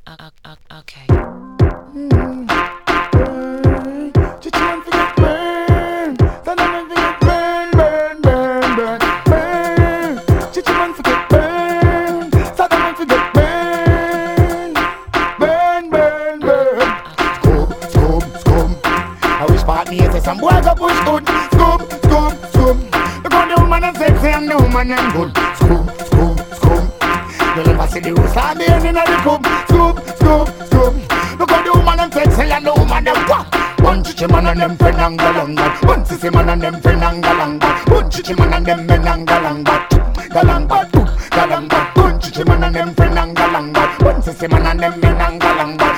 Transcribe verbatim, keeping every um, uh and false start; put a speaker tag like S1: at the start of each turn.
S1: Okay.
S2: Mm. Burn. Chichi man forget burn. Sana man forget burn, burn, burn, burn, burn. Chichi man forget burn. Sana man forget burn, burn, burn, burn. Scoop, scoop, scoop. I wish partner say some boy go push good. Scoop, scoop, scoop. Look how the woman and sexy and the woman and good. Scoop, scoop, scoop. You never see the rooster being in the coop. Scoop, scoop, scoop. Look how the woman and sexy and the woman and what? One chichi man and them fenangalanga. One sissy man and them fenangalanga. One chichi man and them menangalanga. Galanga, galanga. One chichi man and them fenangalanga. One sissy man and them menangalanga.